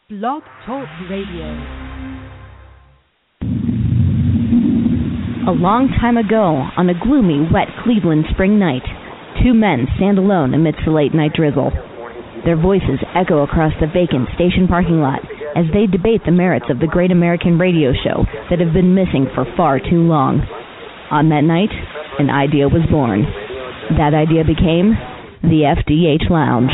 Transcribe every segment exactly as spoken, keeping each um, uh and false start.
Blog Talk Radio. A long time ago, on a gloomy, wet Cleveland spring night, two men stand alone amidst the late-night drizzle. Their voices echo across the vacant station parking lot as they debate the merits of the great American radio show that have been missing for far too long. On that night, an idea was born. That idea became the F D H Lounge.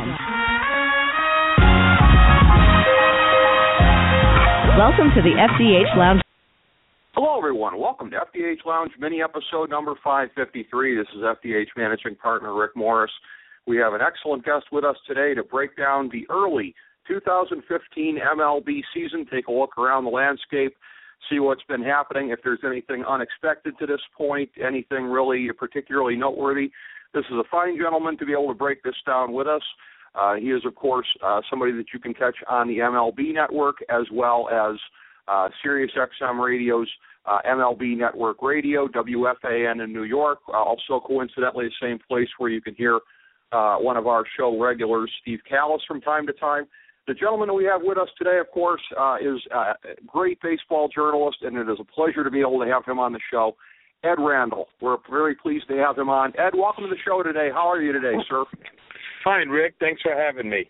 Welcome to the F D H Lounge. Hello, everyone. Welcome to F D H Lounge mini episode number five fifty-three. This is F D H managing partner Rick Morris. We have an excellent guest with us today to break down the early two thousand fifteen M L B season, take a look around the landscape, see what's been happening, if there's anything unexpected to this point, anything really particularly noteworthy. This is a fine gentleman to be able to break this down with us. Uh, he is, of course, uh, somebody that you can catch on the M L B network as well as uh, Sirius X M Radio's uh, M L B Network Radio, W F A N in New York, uh, also coincidentally the same place where you can hear uh, one of our show regulars, Steve Callis, from time to time. The gentleman that we have with us today, of course, uh, is a great baseball journalist, and it is a pleasure to be able to have him on the show, Ed Randall. We're very pleased to have him on. Ed, welcome to the show today. How are you today, sir? Fine, Rick. Thanks for having me.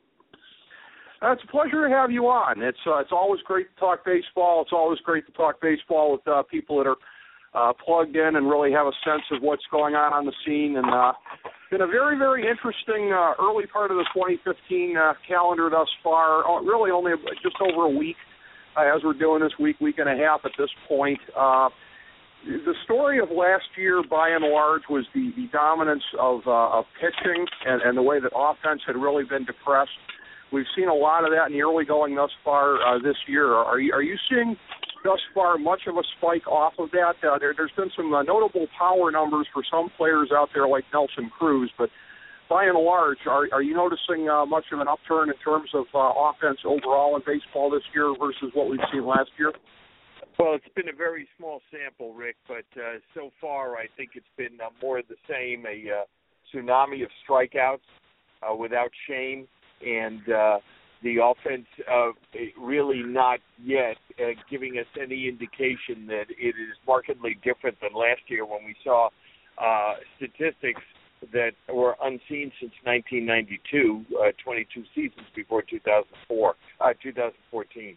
Uh, it's a pleasure to have you on. It's uh, it's always great to talk baseball. It's always great to talk baseball with uh, people that are uh, plugged in and really have a sense of what's going on on the scene. And uh, been a very, very interesting uh, early part of the twenty fifteen uh, calendar thus far. Oh, really only just over a week uh, as we're doing this week, week and a half at this point. Uh, The story of last year, by and large, was the, the dominance of, uh, of pitching and, and the way that offense had really been depressed. We've seen a lot of that in the early going thus far uh, this year. Are you, are you seeing thus far much of a spike off of that? Uh, there, there's been some uh, notable power numbers for some players out there like Nelson Cruz, but by and large, are, are you noticing uh, much of an upturn in terms of uh, offense overall in baseball this year versus what we've seen last year? Well, it's been a very small sample, Rick, but uh, so far I think it's been uh, more of the same, a uh, tsunami of strikeouts uh, without shame, and uh, the offense uh, really not yet uh, giving us any indication that it is markedly different than last year when we saw uh, statistics that were unseen since nineteen ninety-two, uh, twenty-two seasons before two thousand four, uh, two thousand fourteen.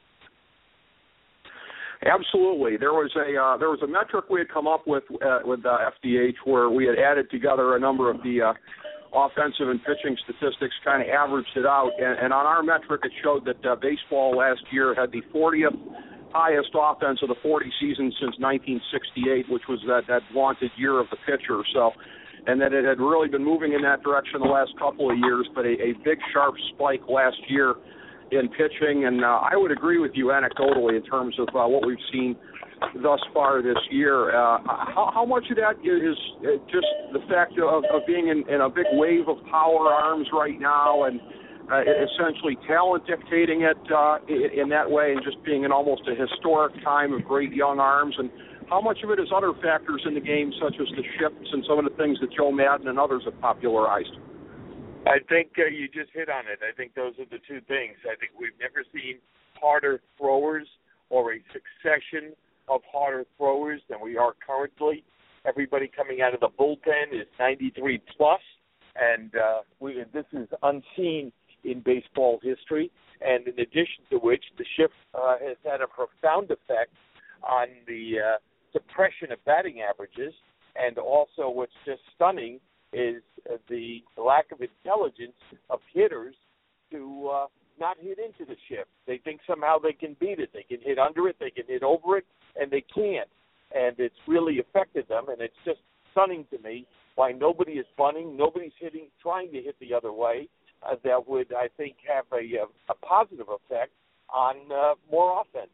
Absolutely. There was a uh, there was a metric we had come up with uh, with uh, F D H where we had added together a number of the uh, offensive and pitching statistics, kind of averaged it out, and, and on our metric it showed that uh, baseball last year had the fortieth highest offense of the forty seasons since nineteen sixty-eight, which was that, that vaunted year of the pitcher. So, and that it had really been moving in that direction the last couple of years, but a, a big sharp spike last year in pitching, and uh, I would agree with you anecdotally in terms of uh, what we've seen thus far this year. Uh, how, how much of that is just the fact of, of being in, in a big wave of power arms right now and uh, essentially talent dictating it uh, in, in that way and just being in almost a historic time of great young arms? And how much of it is other factors in the game, such as the shifts and some of the things that Joe Madden and others have popularized? I think uh, you just hit on it. I think those are the two things. I think we've never seen harder throwers or a succession of harder throwers than we are currently. Everybody coming out of the bullpen is ninety-three plus, and uh, we, this is unseen in baseball history. And in addition to which, the shift uh, has had a profound effect on the uh, suppression of batting averages, and also what's just stunning is uh, the lack of intelligence of hitters to uh, not hit into the shift. They think somehow they can beat it. They can hit under it, they can hit over it, and they can't. And it's really affected them, and it's just stunning to me why nobody is bunting, nobody's hitting, trying to hit the other way. Uh, that would, I think, have a, a positive effect on uh, more offense.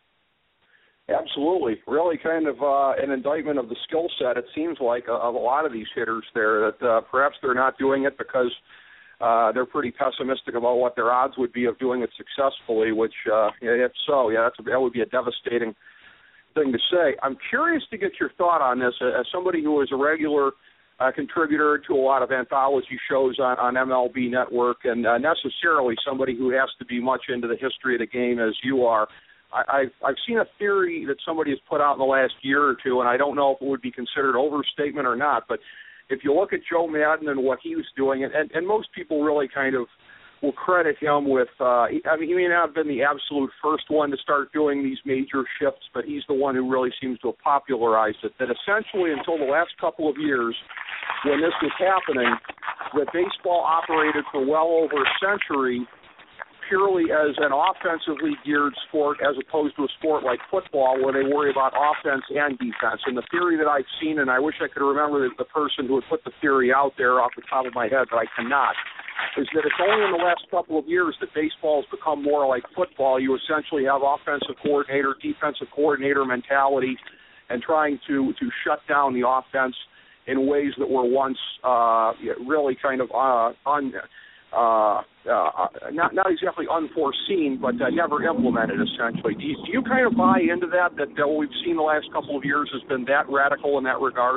Absolutely. Really kind of uh, an indictment of the skill set, it seems like, of a lot of these hitters there, that uh, perhaps they're not doing it because uh, they're pretty pessimistic about what their odds would be of doing it successfully, which, uh, if so, yeah, that's a, that would be a devastating thing to say. I'm curious to get your thought on this. As somebody who is a regular a contributor to a lot of anthology shows on, on M L B Network, and uh, necessarily somebody who has to be much into the history of the game as you are. I, I've, I've seen a theory that somebody has put out in the last year or two, and I don't know if it would be considered overstatement or not, but if you look at Joe Maddon and what he was doing, and, and, and most people really kind of will credit him with, uh, I mean, he may not have been the absolute first one to start doing these major shifts, but he's the one who really seems to have popularized it, that essentially until the last couple of years when this was happening, that baseball operated for well over a century purely as an offensively geared sport as opposed to a sport like football where they worry about offense and defense. And the theory that I've seen, and I wish I could remember the, the person who had put the theory out there off the top of my head, but I cannot, is that it's only in the last couple of years that baseball has become more like football. You essentially have offensive coordinator, defensive coordinator mentality, and trying to, to shut down the offense in ways that were once uh, really kind of uh, un, uh, uh, not, not exactly unforeseen, but uh, never implemented, essentially. Do you, do you kind of buy into that, that uh, what we've seen the last couple of years has been that radical in that regard?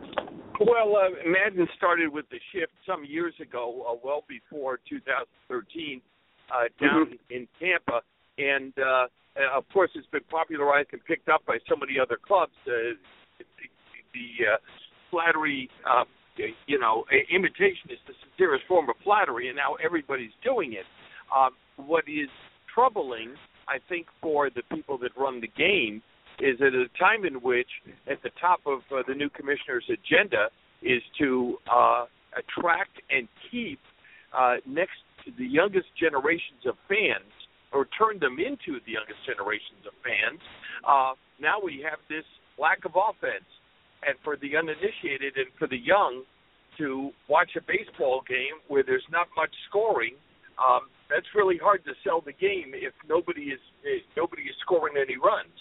Well, uh, Madden started with the shift some years ago, uh, well before two thousand thirteen, uh, down mm-hmm. in Tampa. And, uh, of course, it's been popularized and picked up by so many other clubs. Uh, the the uh, flattery, uh, you know, imitation is the sincerest form of flattery, and now everybody's doing it. Uh, what is troubling, I think, for the people that run the game is at a time in which at the top of uh, the new commissioner's agenda is to uh, attract and keep uh, next to the youngest generations of fans, or turn them into the youngest generations of fans. Uh, now we have this lack of offense. And for the uninitiated and for the young to watch a baseball game where there's not much scoring, um, that's really hard to sell the game if nobody is if nobody is scoring any runs.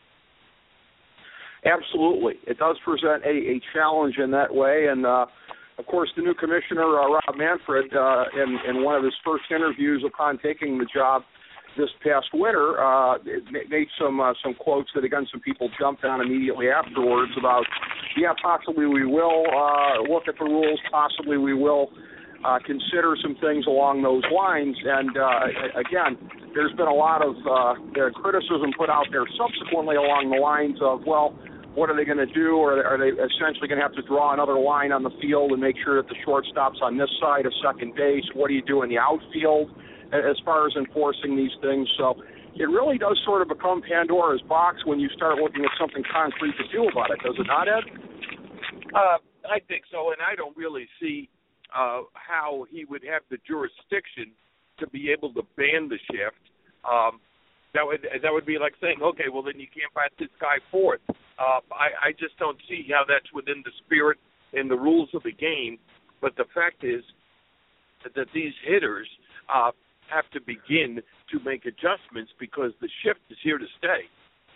Absolutely. It does present a, a challenge in that way. And, uh, of course, the new commissioner, uh, Rob Manfred, uh, in, in one of his first interviews upon taking the job this past winter, uh, made some uh, some quotes that, again, some people jumped on immediately afterwards about, yeah, possibly we will uh, look at the rules, possibly we will uh, consider some things along those lines. And, uh, again, there's been a lot of uh, criticism put out there subsequently along the lines of, well, what are they going to do? Or are they essentially going to have to draw another line on the field and make sure that the shortstop's on this side of second base? What do you do in the outfield as far as enforcing these things? So it really does sort of become Pandora's box when you start looking at something concrete to do about it, does it not, Ed? Uh, I think so, and I don't really see uh, how he would have the jurisdiction to be able to ban the shift. Um, that would that would be like saying, okay, well, then you can't bat this guy fourth. Uh, I, I just don't see how that's within the spirit and the rules of the game. But the fact is that, that these hitters uh, have to begin to make adjustments because the shift is here to stay.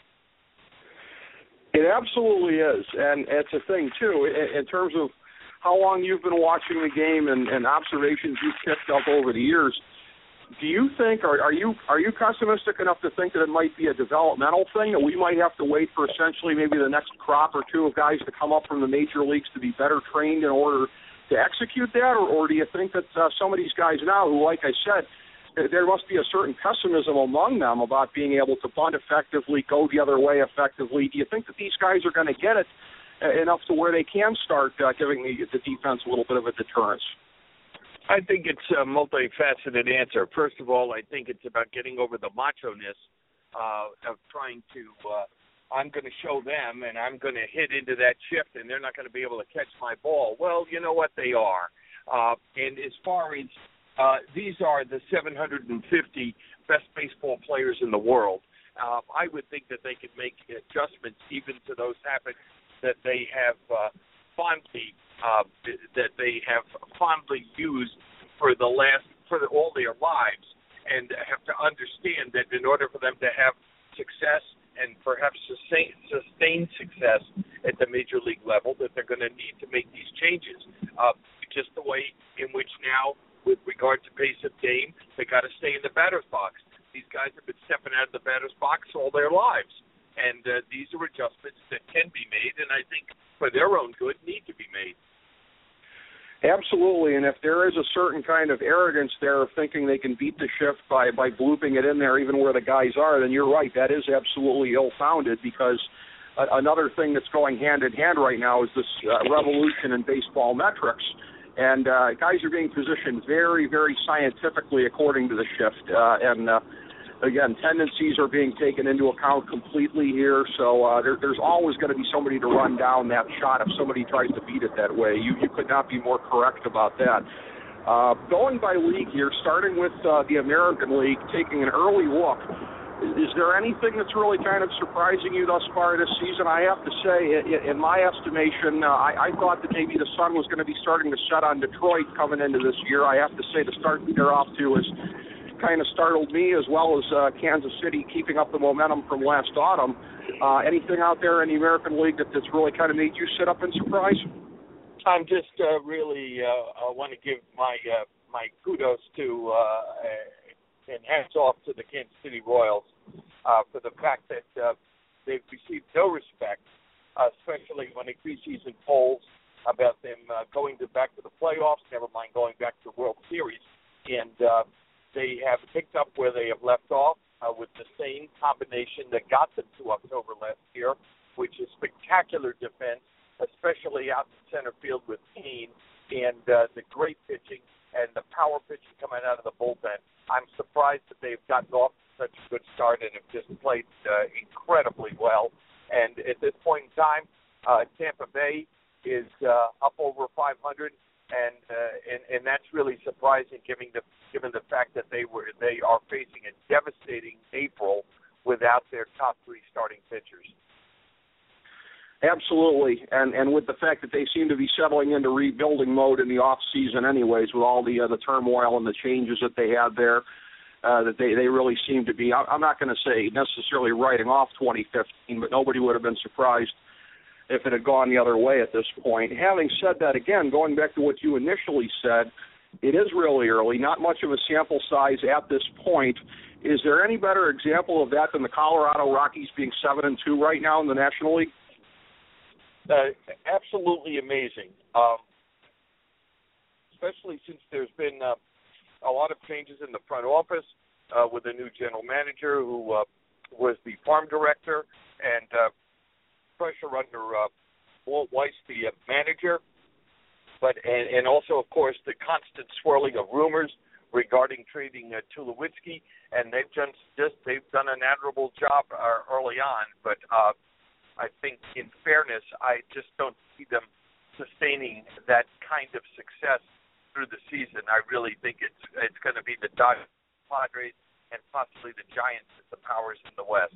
It absolutely is, and it's a thing, too, in, in terms of how long you've been watching the game and, and observations you've picked up over the years. Do you think, or are you are you pessimistic enough to think that it might be a developmental thing, that we might have to wait for essentially maybe the next crop or two of guys to come up from the major leagues to be better trained in order to execute that, or, or do you think that uh, some of these guys now who, like I said, there must be a certain pessimism among them about being able to bunt effectively, go the other way effectively? Do you think that these guys are going to get it enough to where they can start uh, giving the, the defense a little bit of a deterrence? I think it's a multifaceted answer. First of all, I think it's about getting over the macho-ness uh, of trying to, uh, I'm going to show them and I'm going to hit into that shift and they're not going to be able to catch my ball. Well, you know what, they are. Uh, and as far as uh, these are the seven hundred fifty best baseball players in the world, uh, I would think that they could make adjustments even to those habits that they have uh, fondly Uh, that they have fondly used for the last for the, all their lives, and have to understand that in order for them to have success and perhaps sustain, sustained success at the major league level, that they're going to need to make these changes. Uh, just the way in which now, with regard to pace of game, they got to stay in the batter's box. These guys have been stepping out of the batter's box all their lives, and uh, these are adjustments that can be made, and I think for their own good need to be made. Absolutely, and if there is a certain kind of arrogance there of thinking they can beat the shift by, by blooping it in there even where the guys are, then you're right, that is absolutely ill-founded, because uh, another thing that's going hand-in-hand right now is this uh, revolution in baseball metrics, and uh, guys are being positioned very, very scientifically according to the shift, uh, and uh, again, tendencies are being taken into account completely here, so uh, there, there's always going to be somebody to run down that shot if somebody tries to beat it that way. You, you could not be more correct about that. Uh, going by league here, starting with uh, the American League, taking an early look, is there anything that's really kind of surprising you thus far this season? I have to say, in, in my estimation, uh, I, I thought that maybe the sun was going to be starting to set on Detroit coming into this year. I have to say the start that they're off to is kind of startled me, as well as uh, Kansas City keeping up the momentum from last autumn. Uh, anything out there in the American League that, that's really kind of made you sit up in surprise? I'm just uh, really uh, I want to give my uh, my kudos to uh, and hats off to the Kansas City Royals uh, for the fact that uh, they've received no respect, uh, especially when the preseason polls about them uh, going to back to the playoffs, never mind going back to the World Series, and uh, they have picked up where they have left off uh, with the same combination that got them to October last year, which is spectacular defense, especially out in center field with Keane, and uh, the great pitching and the power pitching coming out of the bullpen. I'm surprised that they've gotten off to such a good start and have just played uh, incredibly well. And at this point in time, uh, Tampa Bay is uh, up over five hundred. And, uh, and and that's really surprising, given the given the fact that they were they are facing a devastating April without their top three starting pitchers. Absolutely, and and with the fact that they seem to be settling into rebuilding mode in the off season, anyways, with all the uh, the turmoil and the changes that they had there, uh, that they they really seem to be. I'm not going to say necessarily writing off twenty fifteen, but nobody would have been surprised if it had gone the other way at this point. Having said that, again, going back to what you initially said, it is really early, not much of a sample size at this point. Is there any better example of that than the Colorado Rockies being seven and two right now in the National League? Uh, absolutely amazing, um, especially since there's been uh, a lot of changes in the front office uh, with a new general manager who uh, was the farm director, and uh, pressure under uh, Walt Weiss, the uh, manager, but and, and also, of course, the constant swirling of rumors regarding trading uh, Tulowitzki, and they've just, just they've done an admirable job uh, early on. But uh, I think, in fairness, I just don't see them sustaining that kind of success through the season. I really think it's it's going to be the Dodgers, Padres, and possibly the Giants as the powers in the West.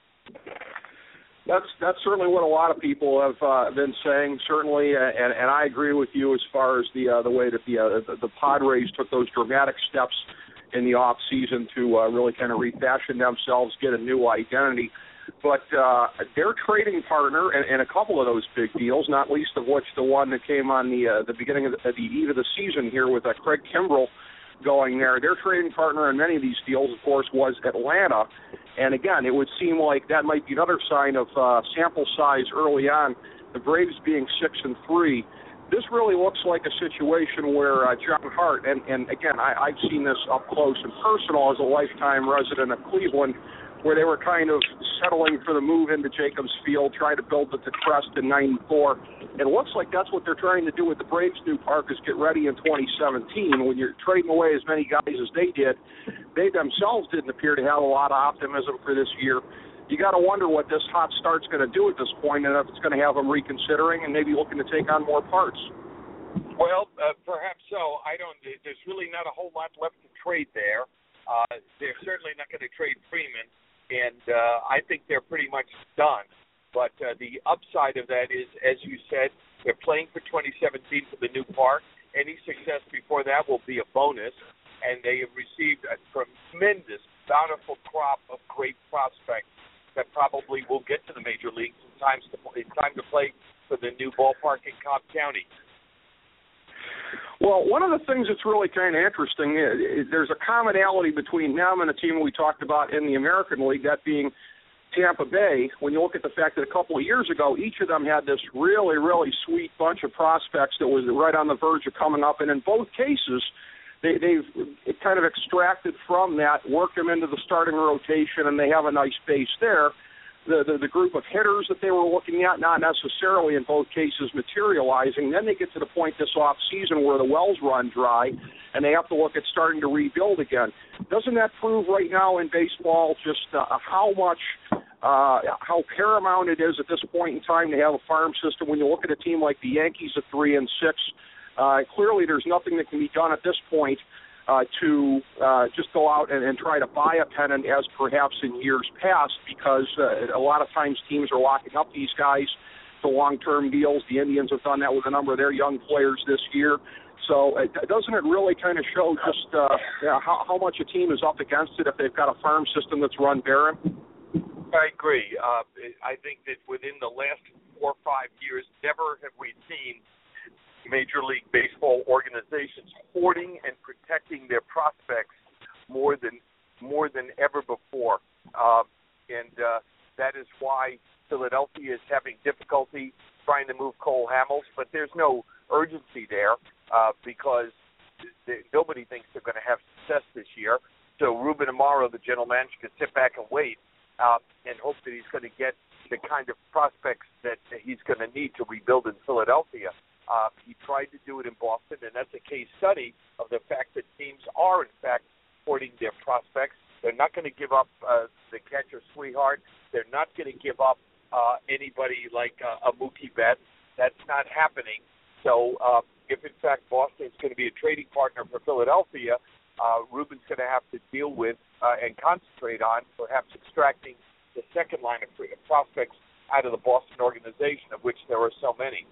That's that's certainly what a lot of people have uh, been saying. Certainly, uh, and, and I agree with you as far as the uh, the way that the, uh, the the Padres took those dramatic steps in the off season to uh, really kind of refashion themselves, get a new identity. But uh, their trading partner, and, and a couple of those big deals, not least of which the one that came on the uh, the beginning of the, at the eve of the season here with uh, Craig Kimbrell going there. Their trading partner in many of these deals, of course, was Atlanta. And again, it would seem like that might be another sign of uh, sample size early on. The Braves being six and three, this really looks like a situation where uh, John Hart, and, and again, I, I've seen this up close and personal as a lifetime resident of Cleveland, where they were kind of settling for the move into Jacobs Field, trying to build it to crest in ninety-four. It looks like that's what they're trying to do with the Braves' new park, is get ready in twenty seventeen. When you're trading away as many guys as they did, they themselves didn't appear to have a lot of optimism for this year. You got to wonder what this hot start's going to do at this point, and if it's going to have them reconsidering and maybe looking to take on more parts. Well, uh, perhaps so. I don't. There's really not a whole lot left to trade there. Uh, they're certainly not going to trade Freeman. And uh, I think they're pretty much done. But uh, the upside of that is, as you said, they're playing for twenty seventeen for the new park. Any success before that will be a bonus. And they have received a tremendous, bountiful crop of great prospects that probably will get to the major leagues in time to, in time to play for the new ballpark in Cobb County. Well, one of the things that's really kind of interesting is, is there's a commonality between them and a team we talked about in the American League, that being Tampa Bay, when you look at the fact that a couple of years ago, each of them had this really, really sweet bunch of prospects that was right on the verge of coming up, and in both cases, they, they've kind of extracted from that, worked them into the starting rotation, and they have a nice base there. The, the, the group of hitters that they were looking at, not necessarily in both cases materializing. Then they get to the point this off season where the wells run dry, and they have to look at starting to rebuild again. Doesn't that prove right now in baseball just uh, how much, uh, how paramount it is at this point in time to have a farm system? When you look at a team like the Yankees at three and six, uh, clearly there's nothing that can be done at this point Uh, to uh, just go out and, and try to buy a pennant as perhaps in years past, because uh, a lot of times teams are locking up these guys to long-term deals. The Indians have done that with a number of their young players this year. So uh, doesn't it really kind of show just uh, you know, how, how much a team is up against it if they've got a farm system that's run barren? I agree. Uh, I think that within the last four or five years, never have we seen Major League Baseball organizations hoarding and protecting their prospects more than more than ever before, uh, and uh, that is why Philadelphia is having difficulty trying to move Cole Hamels. But there's no urgency there uh, because they, nobody thinks they're going to have success this year. So Ruben Amaro, the general manager, can sit back and wait uh, and hope that he's going to get the kind of prospects that he's going to need to rebuild in Philadelphia. Uh, he tried to do it in Boston, and that's a case study of the fact that teams are, in fact, hoarding their prospects. They're not going to give up uh, the catcher Swihart. They're not going to give up uh, anybody like uh, a Mookie Betts. That's not happening. So uh, if, in fact, Boston is going to be a trading partner for Philadelphia, uh, Ruben's going to have to deal with uh, and concentrate on perhaps extracting the second line of prospects out of the Boston organization, of which there are so many.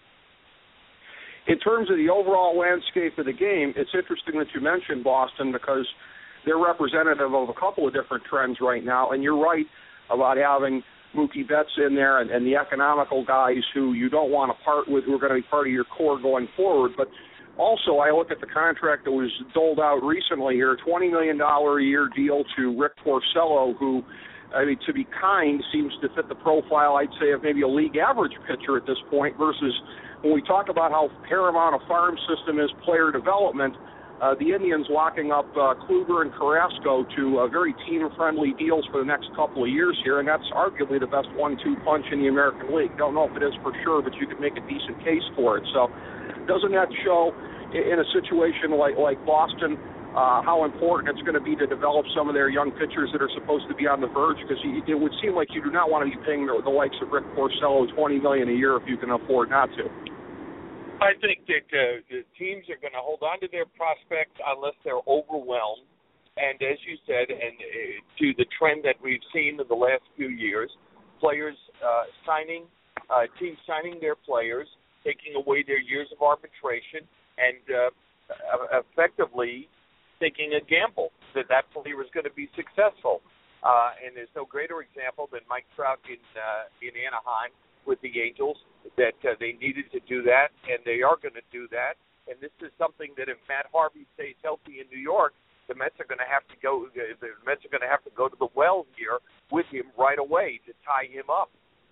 In terms of the overall landscape of the game, it's interesting that you mentioned Boston because they're representative of a couple of different trends right now. And you're right about having Mookie Betts in there and, and the economical guys who you don't want to part with, who are going to be part of your core going forward. But also, I look at the contract that was doled out recently here, a twenty million dollars a year deal to Rick Porcello, who, I mean, to be kind, seems to fit the profile, I'd say, of maybe a league average pitcher at this point versus when we talk about how paramount a farm system is player development, uh, the Indians locking up uh, Kluber and Carrasco to uh, very team-friendly deals for the next couple of years here, and that's arguably the best one two punch in the American League. Don't know if it is for sure, but you could make a decent case for it. So doesn't that show in a situation like, like Boston uh, how important it's going to be to develop some of their young pitchers that are supposed to be on the verge? Because it would seem like you do not want to be paying the, the likes of Rick Porcello twenty million dollars a year if you can afford not to. I think that uh, the teams are going to hold on to their prospects unless they're overwhelmed. And as you said, and uh, to the trend that we've seen in the last few years, players uh, signing, uh, teams signing their players, taking away their years of arbitration, and uh, effectively taking a gamble that that player is going to be successful. Uh, and there's no greater example than Mike Trout in uh, in Anaheim with the Angels, that uh, they needed to do that, and they are going to do that. And this is something that if Matt Harvey stays healthy in New York, the Mets are going to have to go. The Mets are going to have to go to the well here with him right away to tie him up.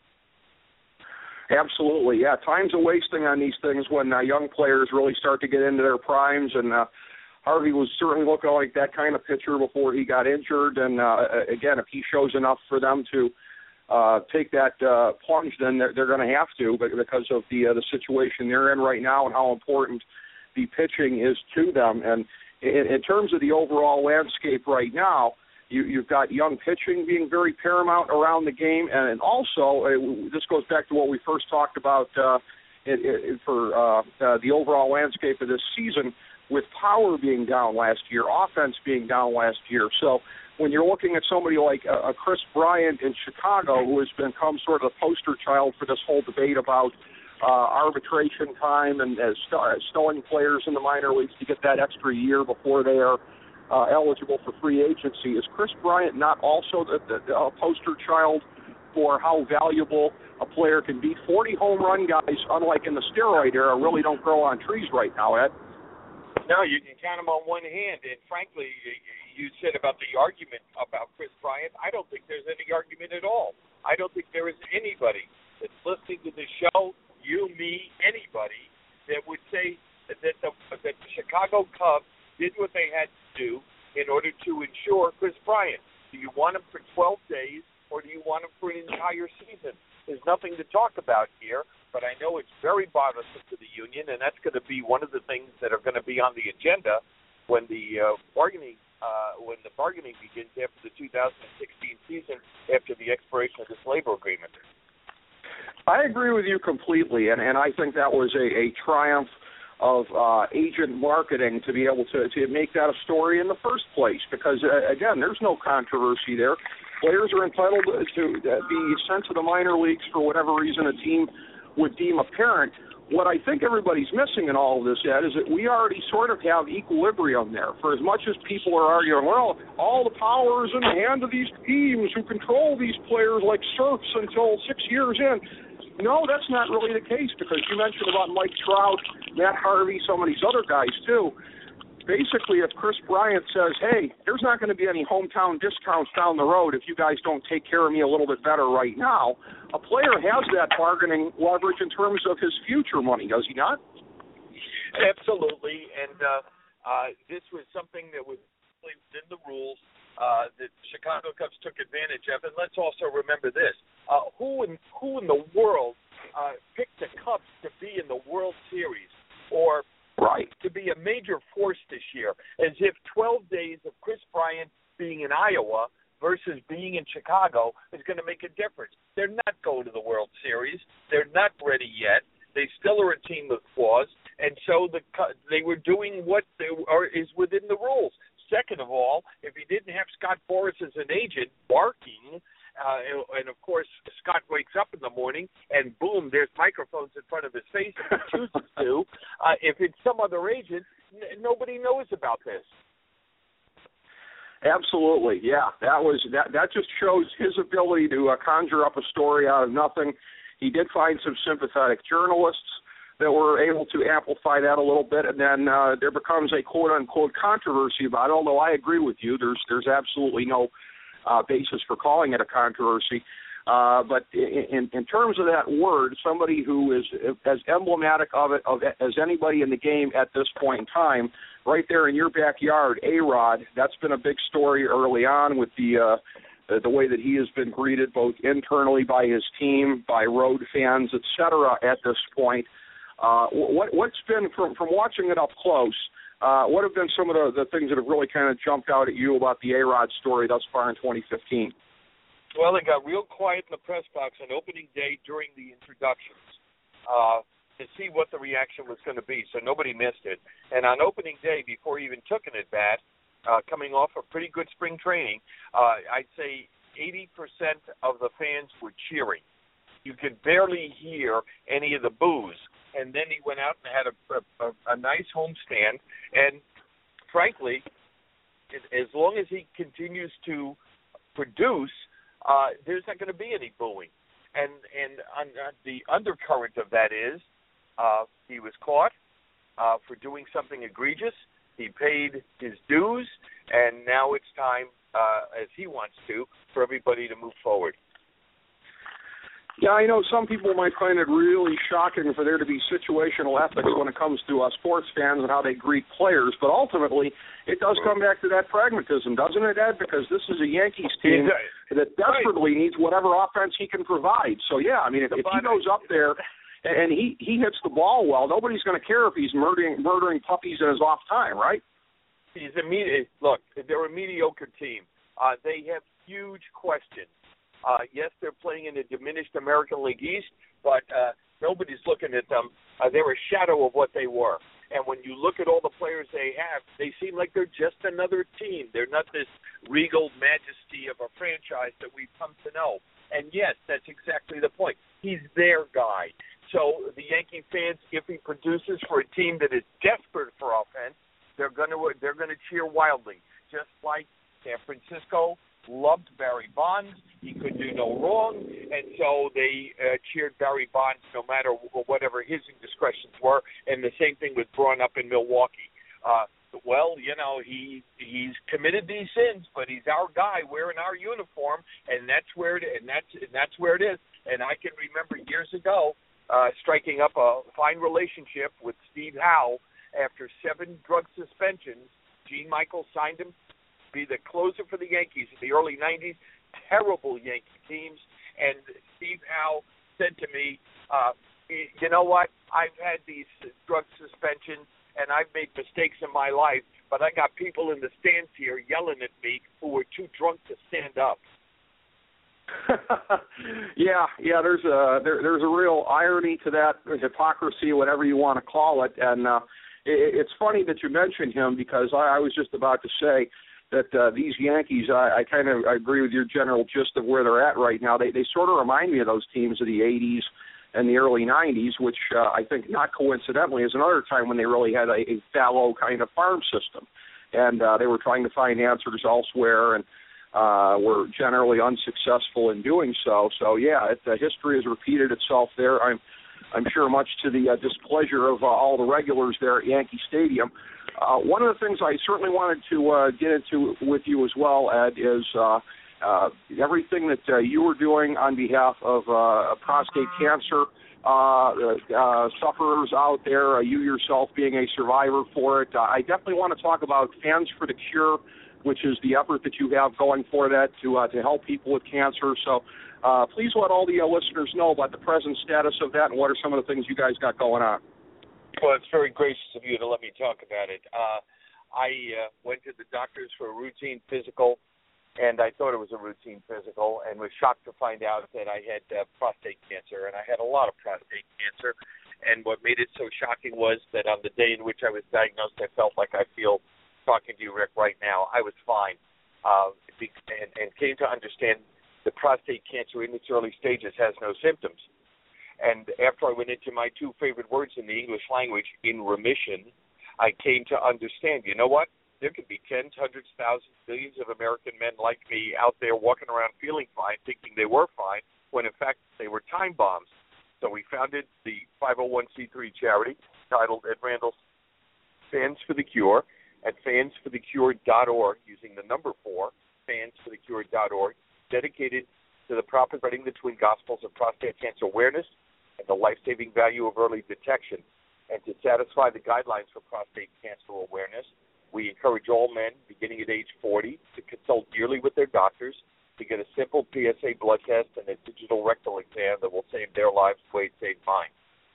Absolutely, yeah. Time's a wasting on these things when uh, young players really start to get into their primes, and uh, Harvey was certainly looking like that kind of pitcher before he got injured. And uh, again, if he shows enough for them to Uh, take that uh, plunge, then they're, they're going to have to, but because of the uh, the situation they're in right now and how important the pitching is to them. And in, in terms of the overall landscape right now, you, you've got young pitching being very paramount around the game, and also uh, this goes back to what we first talked about uh, it, it, for uh, uh, the overall landscape of this season, with power being down last year, offense being down last year. So when you're looking at somebody like uh, Chris Bryant in Chicago, who has become sort of the poster child for this whole debate about uh, arbitration time and uh, st- stowing players in the minor leagues to get that extra year before they are uh, eligible for free agency, is Chris Bryant not also the, the, the uh, poster child for how valuable a player can be? forty home run guys, unlike in the steroid era, really don't grow on trees right now, Ed. No, you can count them on one hand, and frankly, you said about the argument about Chris Bryant. I don't think there's any argument at all. I don't think there is anybody that's listening to the show, you, me, anybody, that would say that the, that the Chicago Cubs did what they had to do in order to ensure Chris Bryant. Do you want him for twelve days or do you want him for an entire season? There's nothing to talk about here, but I know it's very bothersome to the union, and that's going to be one of the things that are going to be on the agenda when the uh, bargaining uh, when the bargaining begins after the two thousand sixteen season, after the expiration of this labor agreement. I agree with you completely, and, and I think that was a, a triumph of uh, agent marketing to be able to, to make that a story in the first place, because, uh, again, there's no controversy there. Players are entitled to be sent to the minor leagues for whatever reason a team would deem apparent. What I think everybody's missing in all of this, Ed, is that we already sort of have equilibrium there. For as much as people are arguing, well, all the power is in the hand of these teams who control these players like serfs until six years in. No, that's not really the case, because you mentioned about Mike Trout, Matt Harvey, some of these other guys too. Basically, if Chris Bryant says, hey, there's not going to be any hometown discounts down the road if you guys don't take care of me a little bit better right now, a player has that bargaining leverage in terms of his future money, does he not? Absolutely, and uh, uh, this was something that was within the rules uh, that Chicago Cubs took advantage of. And let's also remember this. Uh, who, in, who in the world uh, picked the Cubs to be in the World Series or right. to be a major force this year, as if twelve days of Chris Bryant being in Iowa versus being in Chicago is going to make a difference? They're not going to the World Series. They're not ready yet. They still are a team with flaws, and so the they were doing what they are, is within the rules. Second of all, if he didn't have Scott Boras as an agent barking, uh, and, and of course Scott wakes up in the morning and boom, there's microphones in front of his face if he chooses to. Uh, if it's some other agent, n- nobody knows about this. Absolutely, yeah. That was that. That just shows his ability to uh, conjure up a story out of nothing. He did find some sympathetic journalists that were able to amplify that a little bit, and then uh, there becomes a quote-unquote controversy about it, although I agree with you. There's there's absolutely no uh, basis for calling it a controversy. Uh, but in, in terms of that word, somebody who is as emblematic of it of, as anybody in the game at this point in time, right there in your backyard, A-Rod, that's been a big story early on with the uh, the way that he has been greeted both internally by his team, by road fans, et cetera, at this point. Uh, what, what's been, from, from watching it up close, uh, what have been some of the, the things that have really kind of jumped out at you about the A-Rod story thus far in twenty fifteen? Well, it got real quiet in the press box on opening day during the introductions uh, to see what the reaction was going to be, so nobody missed it. And on opening day, before he even took an at-bat, uh, coming off a pretty good spring training, uh, I'd say eighty percent of the fans were cheering. You could barely hear any of the boos. And then he went out and had a, a, a nice homestand. And frankly, as long as he continues to produce, uh, there's not going to be any booing. And and on, uh, the undercurrent of that is uh, he was caught uh, for doing something egregious. He paid his dues, and now it's time, uh, as he wants to, for everybody to move forward. Yeah, I know some people might find it really shocking for there to be situational ethics when it comes to uh, sports fans and how they greet players, but ultimately it does come back to that pragmatism, doesn't it, Ed? Because this is a Yankees team that desperately needs whatever offense he can provide. So, yeah, I mean, if, if he goes up there and he, he hits the ball well, nobody's going to care if he's murdering, murdering puppies in his off time, right? He's a me- Look, they're a mediocre team. Uh, they have huge questions. Uh, yes, they're playing in the diminished American League East, but uh, nobody's looking at them. Uh, they're a shadow of what they were. And when you look at all the players they have, they seem like they're just another team. They're not this regal majesty of a franchise that we've come to know. And, yes, that's exactly the point. He's their guy. So the Yankee fans, if he produces for a team that is desperate for offense, they're going to they're going to cheer wildly, just like San Francisco loved Barry Bonds. He could do no wrong, and so they uh, cheered Barry Bonds no matter whatever his indiscretions were, and the same thing was brought up in Milwaukee. Uh, well, you know, he he's committed these sins, but he's our guy wearing our uniform, and that's where it and that's and that's where it is. And I can remember years ago uh, striking up a fine relationship with Steve Howe after seven drug suspensions. Gene Michaels signed him to be the closer for the Yankees in the early nineties. Terrible Yankee teams, and Steve Howe said to me, uh, "You know what? I've had these drug suspensions." And I've made mistakes in my life, but I got people in the stands here yelling at me who were too drunk to stand up. yeah, yeah. There's a there, there's a real irony to that, hypocrisy, whatever you want to call it. And uh, it, it's funny that you mentioned him because I, I was just about to say that uh, these Yankees. I, I kind of agree with your general gist of where they're at right now. They they sort of remind me of those teams of the eighties. And the early nineties, which uh, I think not coincidentally is another time when they really had a, a fallow kind of farm system. And uh, they were trying to find answers elsewhere and uh, were generally unsuccessful in doing so. So, yeah, it, uh, history has repeated itself there. I'm I'm sure much to the uh, displeasure of uh, all the regulars there at Yankee Stadium. Uh, one of the things I certainly wanted to uh, get into with you as well, Ed, is uh, Uh, everything that uh, you were doing on behalf of uh, prostate cancer uh, uh, sufferers out there, uh, you yourself being a survivor for it. Uh, I definitely want to talk about Fans for the Cure, which is the effort that you have going for that to uh, to help people with cancer. So uh, please let all the uh, listeners know about the present status of that and what are some of the things you guys got going on. Well, it's very gracious of you to let me talk about it. Uh, I uh, went to the doctors for a routine physical, and I thought it was a routine physical and was shocked to find out that I had uh, prostate cancer, and I had a lot of prostate cancer. And what made it so shocking was that on the day in which I was diagnosed, I felt like I feel talking to you, Rick, right now. I was fine uh, and, and came to understand that prostate cancer in its early stages has no symptoms. And after I went into my two favorite words in the English language, in remission, I came to understand, you know what? There could be tens, hundreds, thousands, millions of American men like me out there walking around feeling fine, thinking they were fine, when in fact they were time bombs. So we founded the five oh one c three charity titled Ed Randall's Fans for the Cure at fans for the cure dot org, using the number four, fans for the cure dot org, dedicated to the proper spreading the twin gospels of prostate cancer awareness and the life-saving value of early detection. And to satisfy the guidelines for prostate cancer awareness, we encourage all men beginning at age forty to consult yearly with their doctors to get a simple P S A blood test and a digital rectal exam that will save their lives the way it saved mine.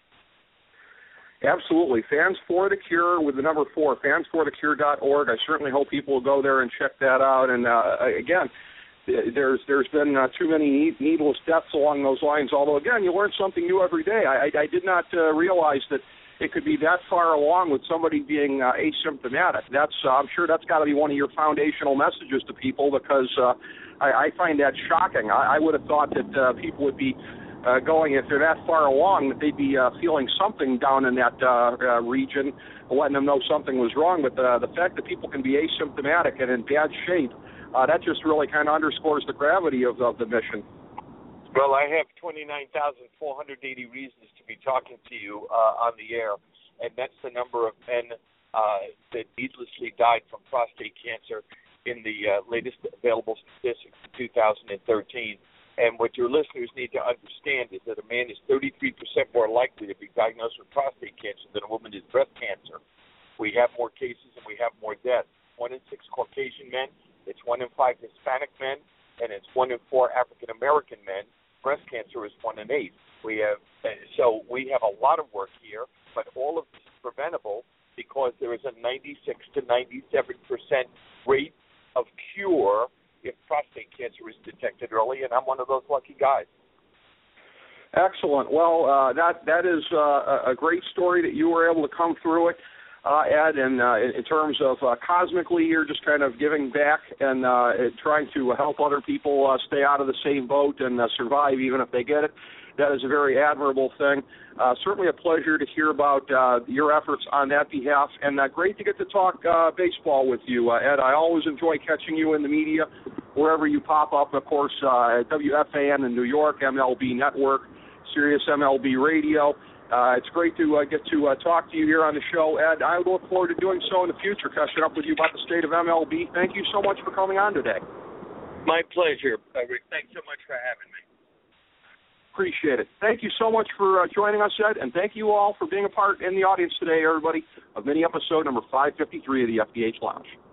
Absolutely. Fans for the Cure with the number four, fans for the cure dot org. I certainly hope people will go there and check that out. And, uh, again, there's there's been uh, too many needless deaths along those lines, although, again, you learn something new every day. I, I, I did not uh, realize that it could be that far along with somebody being uh, asymptomatic. That's uh, I'm sure that's got to be one of your foundational messages to people, because uh, I, I find that shocking. I, I would have thought that uh, people would be uh, going, if they're that far along, that they'd be uh, feeling something down in that uh, uh, region, letting them know something was wrong. But uh, the fact that people can be asymptomatic and in bad shape, uh, that just really kind of underscores the gravity of, of the mission. Well, I have twenty-nine thousand four hundred eighty reasons to be talking to you uh, on the air, and that's the number of men uh, that needlessly died from prostate cancer in the uh, latest available statistics for two thousand thirteen. And what your listeners need to understand is that a man is thirty-three percent more likely to be diagnosed with prostate cancer than a woman is breast cancer. We have more cases and we have more deaths. One in six Caucasian men, it's one in five Hispanic men, and it's one in four African American men. Breast cancer is one in eight. We have so we have a lot of work here, but all of this is preventable because there is a ninety-six to ninety-seven percent rate of cure if prostate cancer is detected early, and I'm one of those lucky guys. Excellent. Well, uh, that that is uh, a great story that you were able to come through it, uh, Ed. And uh, in, in terms of uh, cosmically, you're just kind of giving back and uh, trying to help other people uh, stay out of the same boat and uh, survive even if they get it. That is a very admirable thing. Uh, certainly a pleasure to hear about uh, your efforts on that behalf, and uh, great to get to talk uh, baseball with you, uh, Ed. I always enjoy catching you in the media wherever you pop up. Of course, uh, W F A N in New York, M L B Network, Sirius M L B Radio, Uh, it's great to uh, get to uh, talk to you here on the show, Ed. I look forward to doing so in the future, catching up with you about the state of M L B. Thank you so much for coming on today. My pleasure, Rick. Thanks so much for having me. Appreciate it. Thank you so much for uh, joining us, Ed, and thank you all for being a part in the audience today, everybody, of mini episode number five fifty-three of the F D H Lounge.